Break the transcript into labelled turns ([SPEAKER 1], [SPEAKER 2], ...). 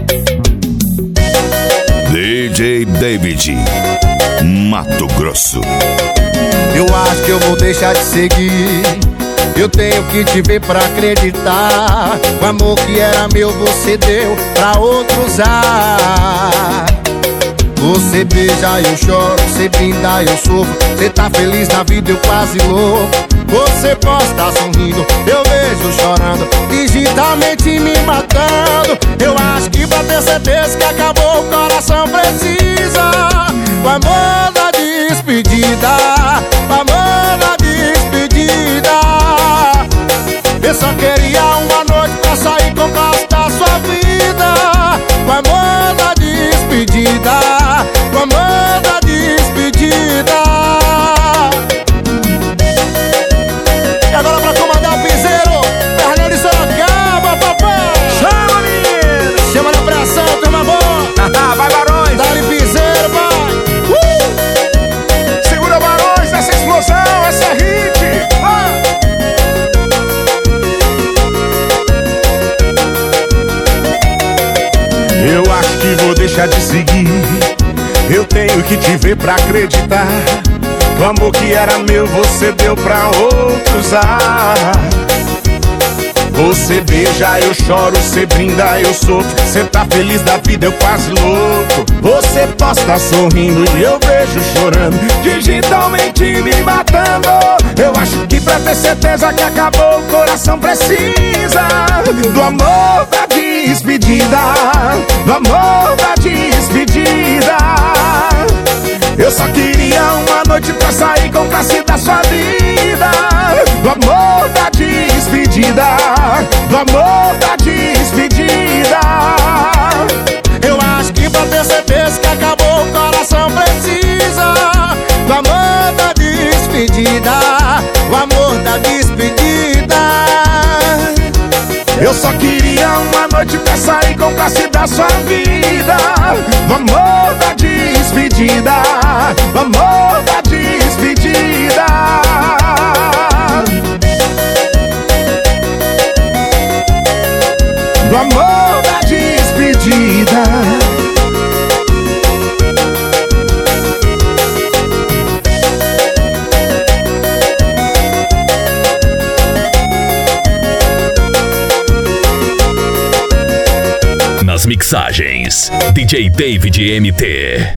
[SPEAKER 1] DJ David, Mato Grosso.
[SPEAKER 2] Eu acho que eu vou deixar de seguir. Eu tenho que te ver pra acreditar. O amor que era meu você deu pra outro usar. Você beija, eu choro, você brinda, eu sofro. Você tá feliz na vida, eu quase louco. Você posta sorrindo, eu vejo chorando, digitalmente me matando. Eu acho que pra ter certeza que acabou, o coração precisa o amor da despedida, o amor da despedida. Eu só queria uma noite pra sair com o gosto da sua vida. O amor da despedida, o amor da despedida. E agora pra comandar o piseiro, Fernando de Sorocaba, papai.
[SPEAKER 3] Chama, menino!
[SPEAKER 2] Chama na pressão, turma boa.
[SPEAKER 3] Vai, Barões!
[SPEAKER 2] Dá-lhe piseiro, vai.
[SPEAKER 3] Segura, Barões, essa explosão, essa é hit! Vai! Eu acho que vou deixar de seguir. Eu tenho que te ver pra acreditar. O amor que era meu você deu pra outro usar. Você beija, eu choro, você brinda, eu sofro. Você tá feliz da vida, eu quase louco. Você posta sorrindo e eu vejo chorando, digitalmente me matando. Eu acho que pra ter certeza que acabou, o coração precisa do amor da despedida, do amor da despedida. Eu só queria uma noite pra sair com classe da sua vida. Do amor da despedida, do amor da despedida.
[SPEAKER 2] Eu acho que pra ter certeza que acabou, o coração precisa do amor da despedida, o amor da despedida.
[SPEAKER 3] Eu só queria uma noite pra sair com classe da sua vida. Do amor da despedida, do amor da despedida. Do amor da despedida.
[SPEAKER 1] Nas mixagens, DJ David MT.